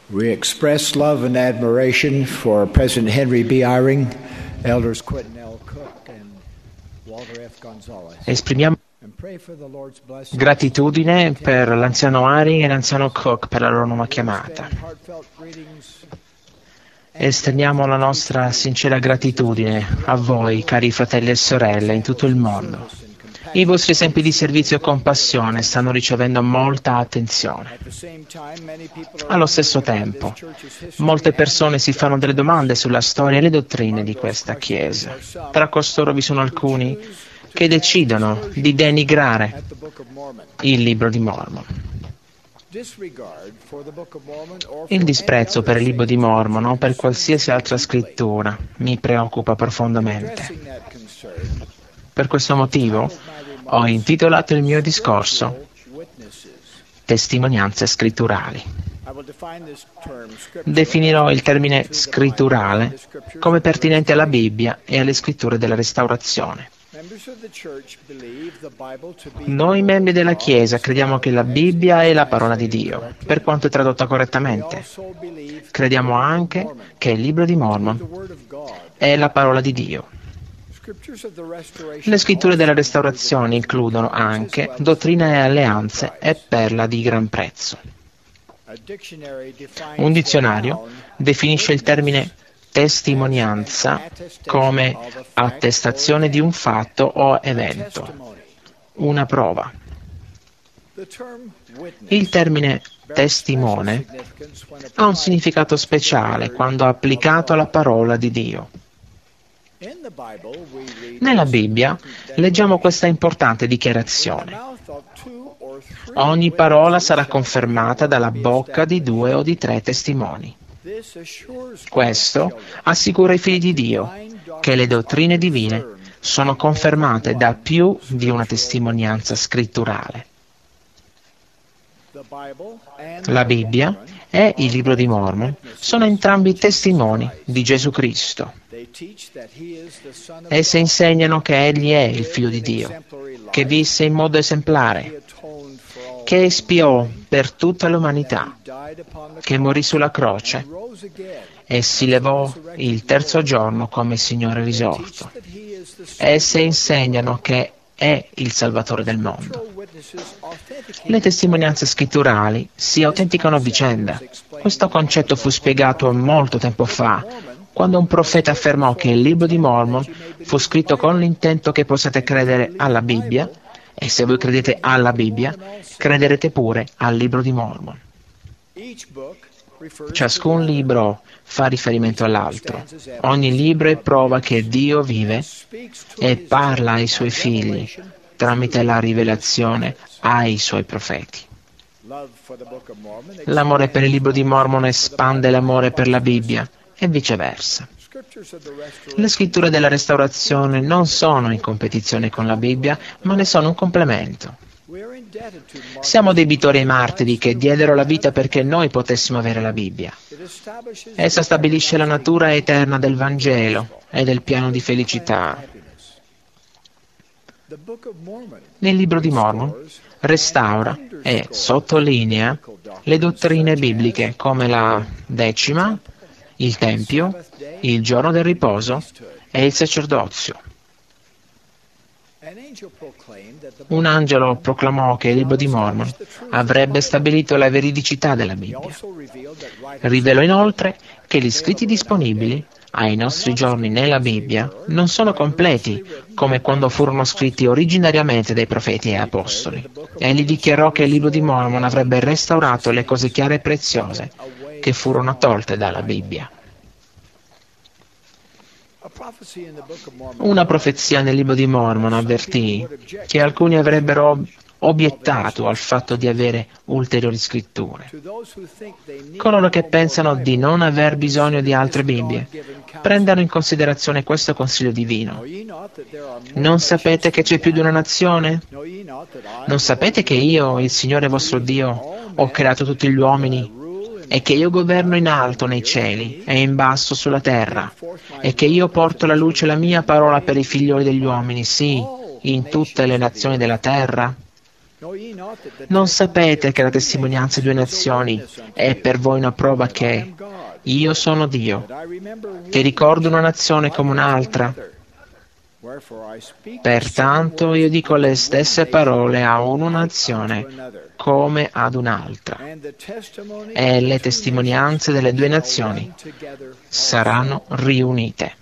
We express love and admiration for President Henry B. Eyring, Elders Quentin L. Cook and Walter F. Gonzalez. Esprimiamo And pray for the Lord's blessing. gratitudine per l'anziano Eyring e l'anziano Cook per la loro nuova chiamata. Heartfelt greetings. Esterniamo la nostra sincera gratitudine a voi, cari fratelli e sorelle, in tutto il mondo. I vostri esempi di servizio e compassione stanno ricevendo molta attenzione. Allo stesso tempo, molte persone si fanno delle domande sulla storia e le dottrine di questa Chiesa. Tra costoro vi sono alcuni che decidono di denigrare il Libro di Mormon. Il disprezzo per il Libro di Mormon o per qualsiasi altra scrittura mi preoccupa profondamente. Per questo motivo ho intitolato il mio discorso Testimonianze scritturali. Definirò il termine scritturale come pertinente alla Bibbia e alle scritture della Restaurazione. Noi membri della Chiesa crediamo che la Bibbia è la parola di Dio, per quanto è tradotta correttamente. Crediamo anche che il Libro di Mormon è la parola di Dio. Le scritture della Restaurazione includono anche dottrina e alleanze e perla di gran prezzo. Un dizionario definisce il termine testimonianza come attestazione di un fatto o evento, una prova. Il termine testimone ha un significato speciale quando applicato alla parola di Dio. Nella Bibbia leggiamo questa importante dichiarazione. Ogni parola sarà confermata dalla bocca di 2 o di 3 testimoni. Questo assicura ai figli di Dio che le dottrine divine sono confermate da più di una testimonianza scritturale. La Bibbia e il Libro di Mormon sono entrambi testimoni di Gesù Cristo. Esse insegnano che Egli è il Figlio di Dio, che visse in modo esemplare, che espiò per tutta l'umanità, che morì sulla croce e si levò il terzo giorno come Signore risorto. Esse insegnano che è il Salvatore del mondo. Le testimonianze scritturali si autenticano a vicenda. Questo concetto fu spiegato molto tempo fa, quando un profeta affermò che il Libro di Mormon fu scritto con l'intento che possiate credere alla Bibbia, e se voi credete alla Bibbia, crederete pure al Libro di Mormon. Ciascun libro fa riferimento all'altro. Ogni libro è prova che Dio vive e parla ai Suoi figli tramite la rivelazione ai Suoi profeti. L'amore per il Libro di Mormon espande l'amore per la Bibbia e viceversa. Le scritture della Restaurazione non sono in competizione con la Bibbia, ma ne sono un complemento. Siamo debitori ai martiri che diedero la vita perché noi potessimo avere la Bibbia. Essa stabilisce la natura eterna del Vangelo e del piano di felicità. Nel Libro di Mormon restaura e sottolinea le dottrine bibliche come la 10ª, il Tempio, il giorno del riposo e il sacerdozio. Un angelo proclamò che il Libro di Mormon avrebbe stabilito la veridicità della Bibbia. Rivelò inoltre che gli scritti disponibili ai nostri giorni nella Bibbia non sono completi come quando furono scritti originariamente dai profeti e apostoli. Egli dichiarò che il Libro di Mormon avrebbe restaurato le cose chiare e preziose che furono tolte dalla Bibbia. Una profezia nel Libro di Mormon avvertì che alcuni avrebbero obiettato al fatto di avere ulteriori scritture. Coloro che pensano di non aver bisogno di altre Bibbie, prendano in considerazione questo consiglio divino. Non sapete che c'è più di una nazione? Non sapete che io, il Signore vostro Dio, ho creato tutti gli uomini e che io governo in alto nei cieli e in basso sulla terra, e che io porto alla luce la mia parola per i figlioli degli uomini, sì, in tutte le nazioni della terra? Non sapete che la testimonianza di due nazioni è per voi una prova che io sono Dio, che ricordo una nazione come un'altra? Pertanto io dico le stesse parole a una nazione come ad un'altra, e le testimonianze delle due nazioni saranno riunite.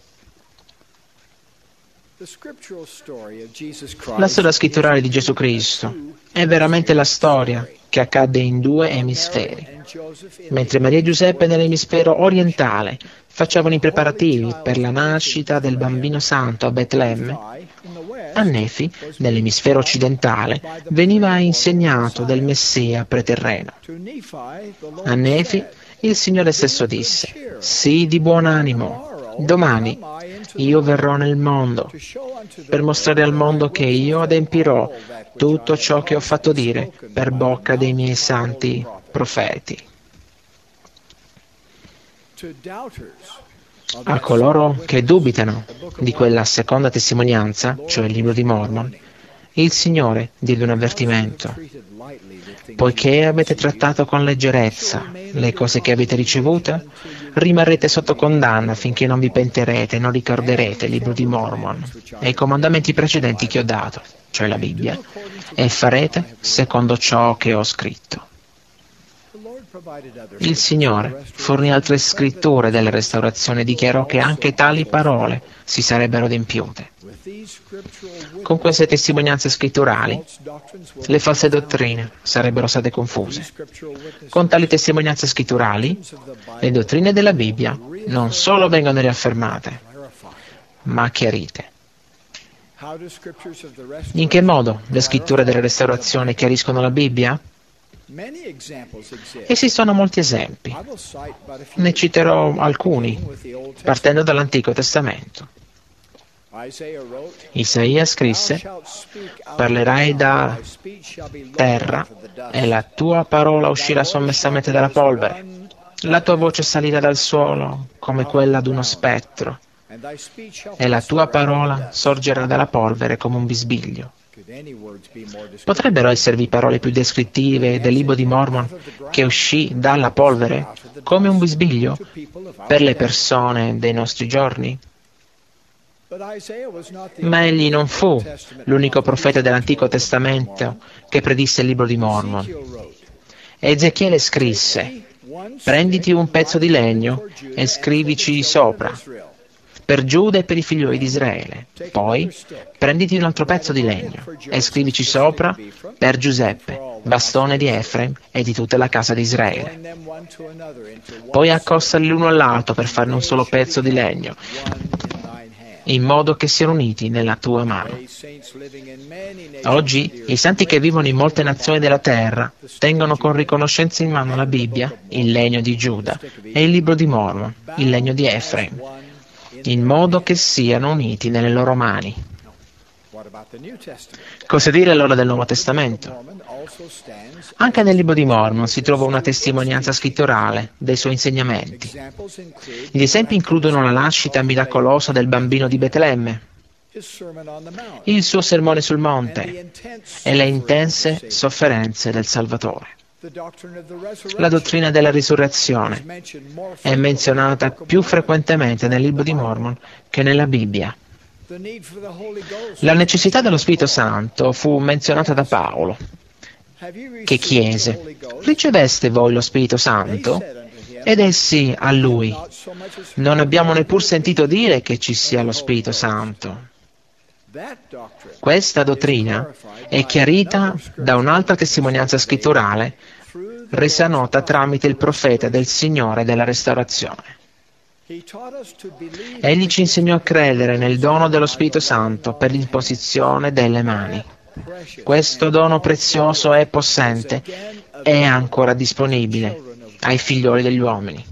La storia scritturale di Gesù Cristo è veramente la storia che accadde in due emisferi. Mentre Maria e Giuseppe nell'emisfero orientale facevano i preparativi per la nascita del bambino santo a Betlemme, a Nefi, nell'emisfero occidentale, veniva insegnato del Messia preterreno. A Nefi il Signore stesso disse: «Sii di buon animo, domani io verrò nel mondo per mostrare al mondo che io adempirò tutto ciò che ho fatto dire per bocca dei miei santi profeti». A coloro che dubitano di quella seconda testimonianza, cioè il libro di Mormon, il Signore diede un avvertimento: «Poiché avete trattato con leggerezza le cose che avete ricevute, rimarrete sotto condanna finché non vi pentirete e non ricorderete il libro di Mormon e i comandamenti precedenti che ho dato, cioè la Bibbia, e farete secondo ciò che ho scritto». Il Signore fornì altre scritture della restaurazione e dichiarò che anche tali parole si sarebbero adempiute. Con queste testimonianze scritturali, le false dottrine sarebbero state confuse. Con tali testimonianze scritturali, le dottrine della Bibbia non solo vengono riaffermate, ma chiarite. In che modo le scritture della restaurazione chiariscono la Bibbia? Esistono molti esempi. Ne citerò alcuni, partendo dall'Antico Testamento. Isaia scrisse: «Parlerai da terra e la tua parola uscirà sommessamente dalla polvere. La tua voce salirà dal suolo come quella d'uno spettro, e la tua parola sorgerà dalla polvere come un bisbiglio». Potrebbero esservi parole più descrittive del libro di Mormon che uscì dalla polvere come un bisbiglio per le persone dei nostri giorni? Ma egli non fu l'unico profeta dell'Antico Testamento che predisse il libro di Mormon. Ezechiele scrisse: «Prenditi un pezzo di legno e scrivici sopra, per Giuda e per i figlioli di Israele. Poi prenditi un altro pezzo di legno e scrivici sopra, per Giuseppe, bastone di Efraim e di tutta la casa di Israele. Poi accostali l'uno all'altro per farne un solo pezzo di legno, in modo che siano uniti nella tua mano». Oggi i santi che vivono in molte nazioni della terra tengono con riconoscenza in mano la Bibbia, il legno di Giuda, e il libro di Mormon, il legno di Efraim, in modo che siano uniti nelle loro mani. Cosa dire allora del Nuovo Testamento? Anche nel libro di Mormon si trova una testimonianza scritturale dei suoi insegnamenti. Gli esempi includono la nascita miracolosa del bambino di Betlemme, il suo sermone sul monte e le intense sofferenze del Salvatore. La dottrina della risurrezione è menzionata più frequentemente nel libro di Mormon che nella Bibbia. La necessità dello Spirito Santo fu menzionata da Paolo, che chiese: «Riceveste voi lo Spirito Santo?» Ed essi a lui: «Non abbiamo neppur sentito dire che ci sia lo Spirito Santo». Questa dottrina è chiarita da un'altra testimonianza scritturale resa nota tramite il profeta del Signore della restaurazione. Egli ci insegnò a credere nel dono dello Spirito Santo per l'imposizione delle mani. Questo dono prezioso e possente è ancora disponibile ai figlioli degli uomini.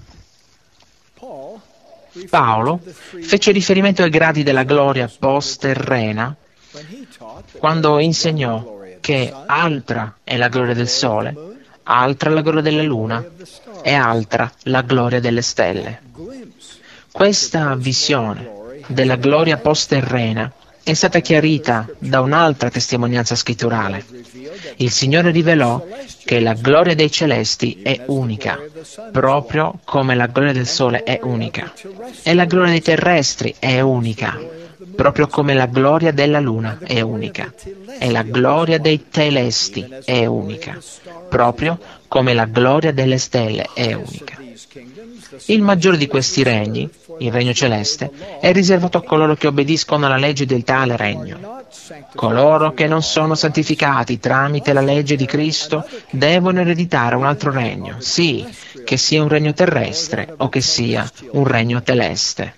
Paolo fece riferimento ai gradi della gloria post-terrena quando insegnò che altra è la gloria del sole, altra la gloria della luna e altra la gloria delle stelle. Questa visione della gloria post-terrena è stata chiarita da un'altra testimonianza scritturale. Il Signore rivelò che la gloria dei celesti è unica, proprio come la gloria del sole è unica. E la gloria dei terrestri è unica, proprio come la gloria della luna è unica. E la gloria dei telesti è unica, proprio come la gloria delle stelle è unica. Il maggiore di questi regni, il regno celeste, è riservato a coloro che obbediscono alla legge del tale regno. Coloro che non sono santificati tramite la legge di Cristo devono ereditare un altro regno, sì, che sia un regno terrestre o che sia un regno celeste.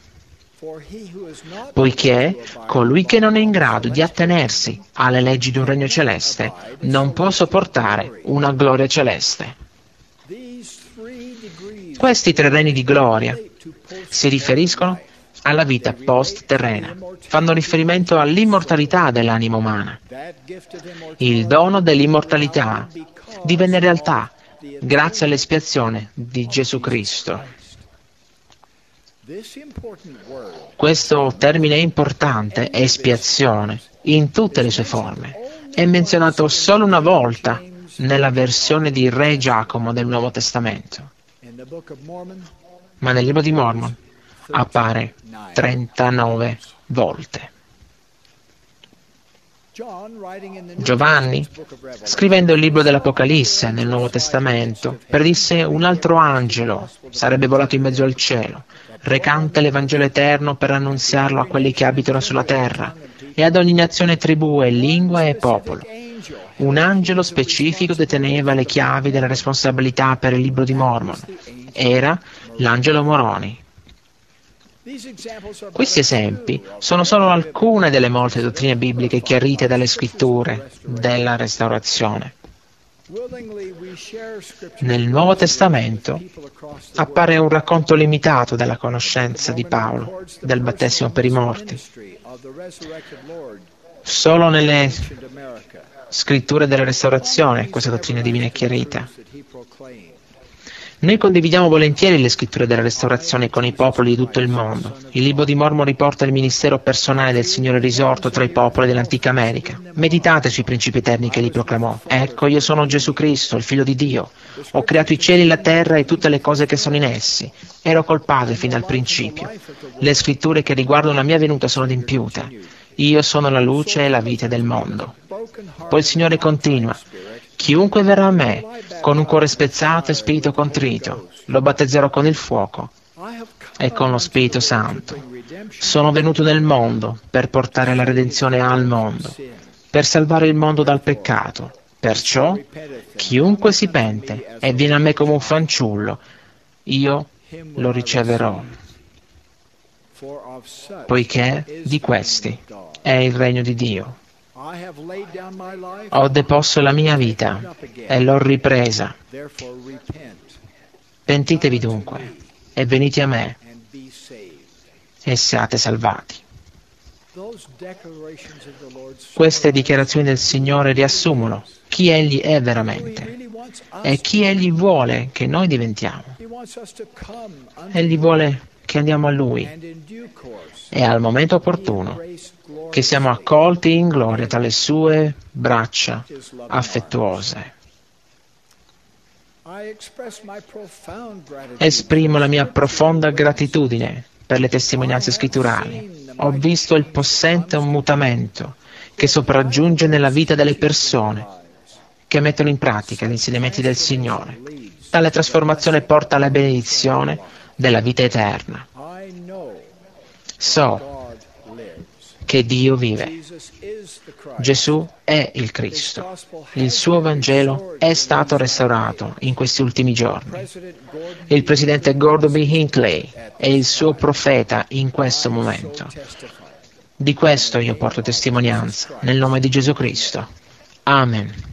Poiché colui che non è in grado di attenersi alle leggi di un regno celeste non può sopportare una gloria celeste. Questi 3 regni di gloria si riferiscono alla vita post-terrena, fanno riferimento all'immortalità dell'anima umana. Il dono dell'immortalità divenne realtà grazie all'espiazione di Gesù Cristo. Questo termine importante, espiazione, in tutte le sue forme, è menzionato solo una volta nella versione di Re Giacomo del Nuovo Testamento. Ma nel libro di Mormon appare 39 volte. Giovanni, scrivendo il libro dell'Apocalisse nel Nuovo Testamento, predisse un altro angelo sarebbe volato in mezzo al cielo, recante l'Evangelo eterno per annunziarlo a quelli che abitano sulla terra e ad ogni nazione, tribù e lingua e popolo. Un angelo specifico deteneva le chiavi della responsabilità per il libro di Mormon. Era l'angelo Moroni. Questi esempi sono solo alcune delle molte dottrine bibliche chiarite dalle scritture della restaurazione. Nel Nuovo Testamento appare un racconto limitato della conoscenza di Paolo del battesimo per i morti. Solo nelle scritture della restaurazione questa dottrina divina è chiarita. Noi condividiamo volentieri le scritture della restaurazione con i popoli di tutto il mondo. Il libro di Mormon riporta il ministero personale del Signore risorto tra i popoli dell'antica America. Meditate sui principi eterni che egli proclamò. Ecco, io sono Gesù Cristo, il Figlio di Dio. Ho creato i cieli, la terra e tutte le cose che sono in essi. Ero col Padre fin dal principio. Le scritture che riguardano la mia venuta sono adempiute. Io sono la luce e la vita del mondo. Poi il Signore continua. Chiunque verrà a me con un cuore spezzato e spirito contrito, lo battezzerò con il fuoco e con lo Spirito Santo. Sono venuto nel mondo per portare la redenzione al mondo, per salvare il mondo dal peccato. Perciò, chiunque si pente e viene a me come un fanciullo, io lo riceverò. Poiché di questi è il regno di Dio. Ho deposto la mia vita e l'ho ripresa. Pentitevi dunque e venite a me e siate salvati. Queste dichiarazioni del Signore riassumono chi Egli è veramente e chi Egli vuole che noi diventiamo. Egli vuole che andiamo a Lui e al momento opportuno che siamo accolti in gloria tra le sue braccia affettuose. Esprimo la mia profonda gratitudine per le testimonianze scritturali. Ho visto il possente mutamento che sopraggiunge nella vita delle persone che mettono in pratica gli insegnamenti del Signore. Tale trasformazione porta alla benedizione della vita eterna. So che Dio vive. Gesù è il Cristo. Il suo Vangelo è stato restaurato in questi ultimi giorni. Il presidente Gordon B. Hinckley è il suo profeta in questo momento. Di questo io porto testimonianza nel nome di Gesù Cristo. Amen.